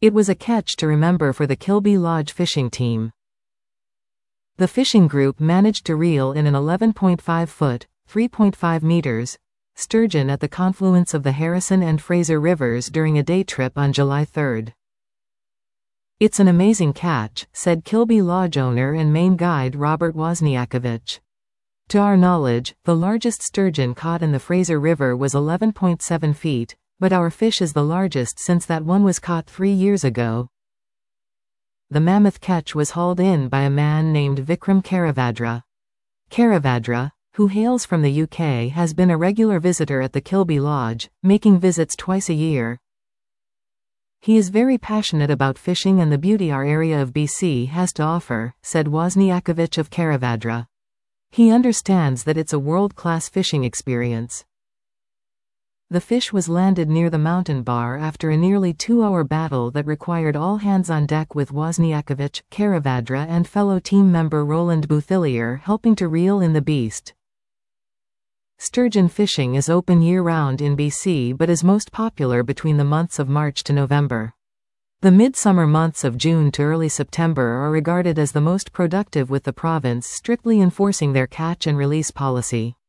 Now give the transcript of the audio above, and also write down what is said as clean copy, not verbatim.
It was a catch to remember for the Kilby Lodge fishing team. The fishing group managed to reel in an 11.5-foot (3.5 meters) sturgeon at the confluence of the Harrison and Fraser Rivers during a day trip on July 3. "It's an amazing catch," said Kilby Lodge owner and main guide Robert Wozniakovich. "To our knowledge, the largest sturgeon caught in the Fraser River was 11.7 feet, but our fish is the largest since that one was caught 3 years ago." The mammoth catch was hauled in by a man named Vikram Karavadra. Karavadra, who hails from the UK, has been a regular visitor at the Kilby Lodge, making visits twice a year. "He is very passionate about fishing and the beauty our area of BC has to offer," said Wozniakovich of Karavadra. "He understands that it's a world-class fishing experience." The fish was landed near the mountain bar after a nearly 2-hour battle that required all hands on deck, with Wozniakovich, Karavadra and fellow team member Roland Bouthillier helping to reel in the beast. Sturgeon fishing is open year-round in BC but is most popular between the months of March to November. The midsummer months of June to early September are regarded as the most productive, with the province strictly enforcing their catch and release policy.